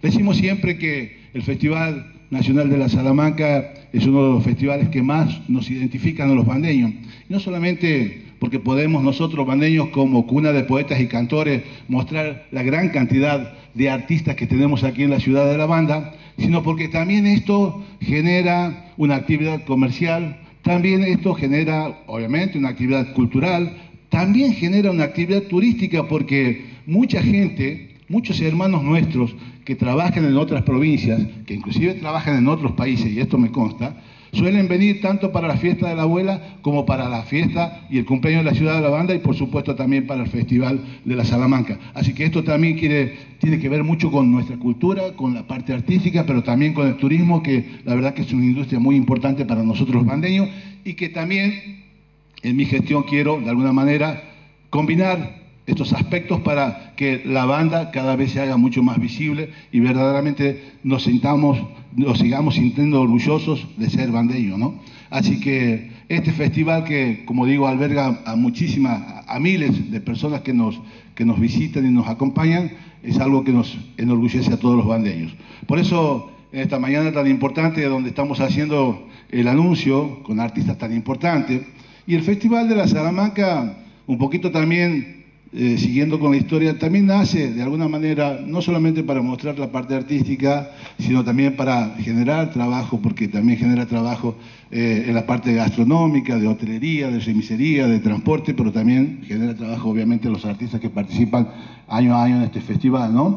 Decimos siempre que el Festival Nacional de la Salamanca es uno de los festivales que más nos identifican a los bandeños. Y no solamente porque podemos nosotros, bandeños, como cuna de poetas y cantores, mostrar la gran cantidad de artistas que tenemos aquí en la ciudad de La Banda, sino porque también esto genera una actividad comercial, también esto genera, obviamente, una actividad cultural, también genera una actividad turística, porque mucha gente, muchos hermanos nuestros que trabajan en otras provincias, que inclusive trabajan en otros países, y esto me consta, suelen venir tanto para la fiesta de la abuela como para la fiesta y el cumpleaños de la ciudad de La Banda, y por supuesto también para el Festival de la Salamanca. Así que esto también tiene que ver mucho con nuestra cultura, con la parte artística, pero también con el turismo, que la verdad que es una industria muy importante para nosotros los bandeños, y que también en mi gestión quiero de alguna manera combinar estos aspectos para que la banda cada vez se haga mucho más visible y verdaderamente nos sigamos sintiendo orgullosos de ser bandeños, ¿no? Así que este festival, que como digo alberga a miles de personas que nos visitan y nos acompañan, es algo que nos enorgullece a todos los bandeños. Por eso, en esta mañana tan importante, donde estamos haciendo el anuncio con artistas tan importantes, y el Festival de la Salamanca, un poquito también siguiendo con la historia, también nace de alguna manera no solamente para mostrar la parte artística, sino también para generar trabajo, porque también genera trabajo en la parte gastronómica, de hotelería, de remisería, de transporte, pero también genera trabajo obviamente los artistas que participan año a año en este festival, ¿no?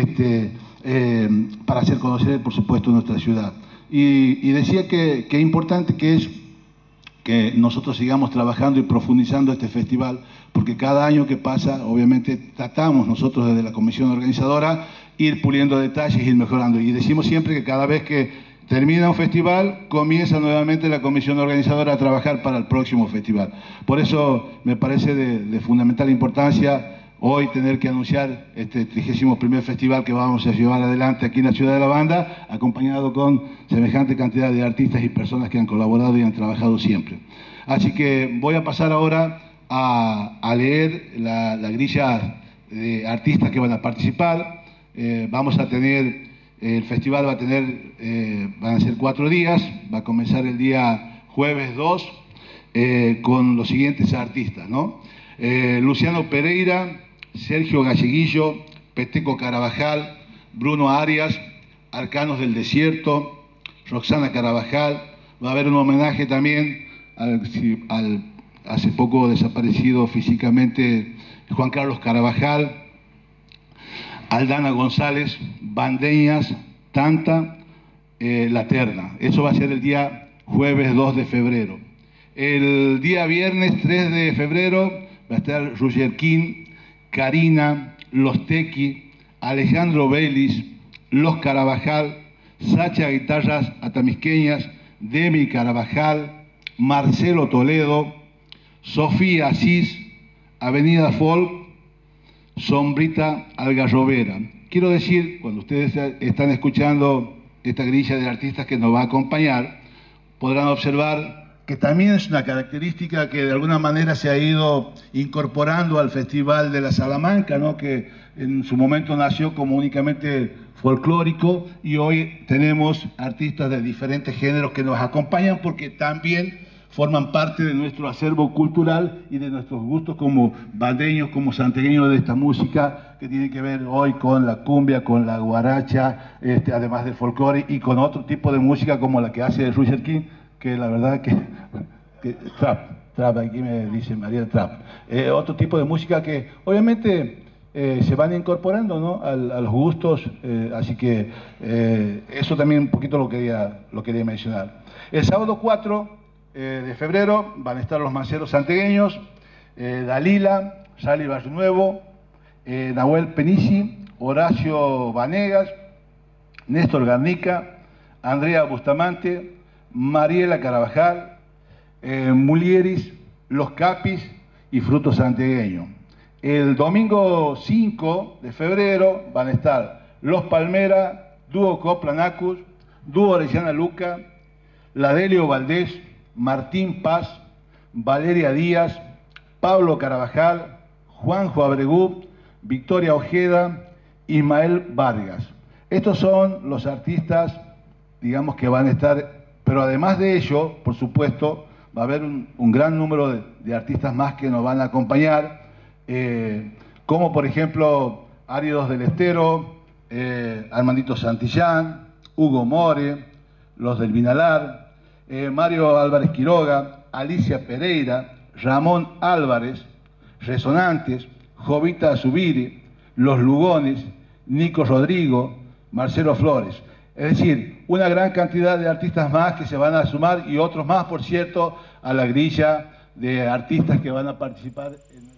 Para hacer conocer, por supuesto, nuestra ciudad. Y decía que importante que es que nosotros sigamos trabajando y profundizando este festival, porque cada año que pasa, obviamente, tratamos nosotros desde la comisión organizadora ir puliendo detalles, ir mejorando. Y decimos siempre que cada vez que termina un festival, comienza nuevamente la comisión organizadora a trabajar para el próximo festival. Por eso me parece de fundamental importancia hoy tener que anunciar este 31º festival que vamos a llevar adelante aquí en la ciudad de La Banda, acompañado con semejante cantidad de artistas y personas que han colaborado y han trabajado siempre. Así que voy a pasar ahora a leer la grilla de artistas que van a participar. Vamos a tener, el festival van a ser 4 días, va a comenzar el día jueves 2 con los siguientes artistas, ¿no? Luciano Pereira, Sergio Galleguillo, Peteco Carabajal, Bruno Arias, Arcanos del Desierto, Roxana Carabajal. Va a haber un homenaje también al hace poco desaparecido físicamente Juan Carlos Carabajal, Aldana González, Bandeñas, Tanta, La Terna. Eso va a ser el día jueves 2 de febrero. El día viernes 3 de febrero va a estar Roger King, Karina, Los Tequi, Alejandro Vélez, Los Carabajal, Sacha Guitarras Atamisqueñas, Demi Carabajal, Marcelo Toledo, Sofía Asís, Avenida Folk, Sombrita Algarrobera. Quiero decir, cuando ustedes están escuchando esta grilla de artistas que nos va a acompañar, podrán observar que también es una característica que de alguna manera se ha ido incorporando al Festival de la Salamanca, ¿no? Que en su momento nació como únicamente folclórico, y hoy tenemos artistas de diferentes géneros que nos acompañan porque también forman parte de nuestro acervo cultural y de nuestros gustos como bandeños, como santiagueños, de esta música que tiene que ver hoy con la cumbia, con la guaracha, además del folclore, y con otro tipo de música como la que hace Roger King, que la verdad que trap, aquí me dice María, trap. Otro tipo de música que obviamente se van incorporando, ¿no? a los gustos, así que eso también un poquito lo quería mencionar. El sábado 4 de febrero van a estar los manceros santiagueños, Dalila, Sally Barrio Nuevo, Nahuel Penici, Horacio Vanegas, Néstor Garnica, Andrea Bustamante, Mariela Carabajal, Mulieris, Los Capis y Frutos Santiagueños. El domingo 5 de febrero van a estar Los Palmera, Dúo Coplanacus, Dúo Orellana Luca, Ladelio Valdés, Martín Paz, Valeria Díaz, Pablo Carabajal, Juanjo Abregú, Victoria Ojeda, Ismael Vargas. Estos son los artistas, digamos, que van a estar, pero además de ello, por supuesto, va a haber un gran número de artistas más que nos van a acompañar, como por ejemplo Áridos del Estero, Armandito Santillán, Hugo More, Los del Vinalar, Mario Álvarez Quiroga, Alicia Pereira, Ramón Álvarez, Resonantes, Jovita Zubiri, Los Lugones, Nico Rodrigo, Marcelo Flores. Es decir, una gran cantidad de artistas más que se van a sumar y otros más, por cierto, a la grilla de artistas que van a participar en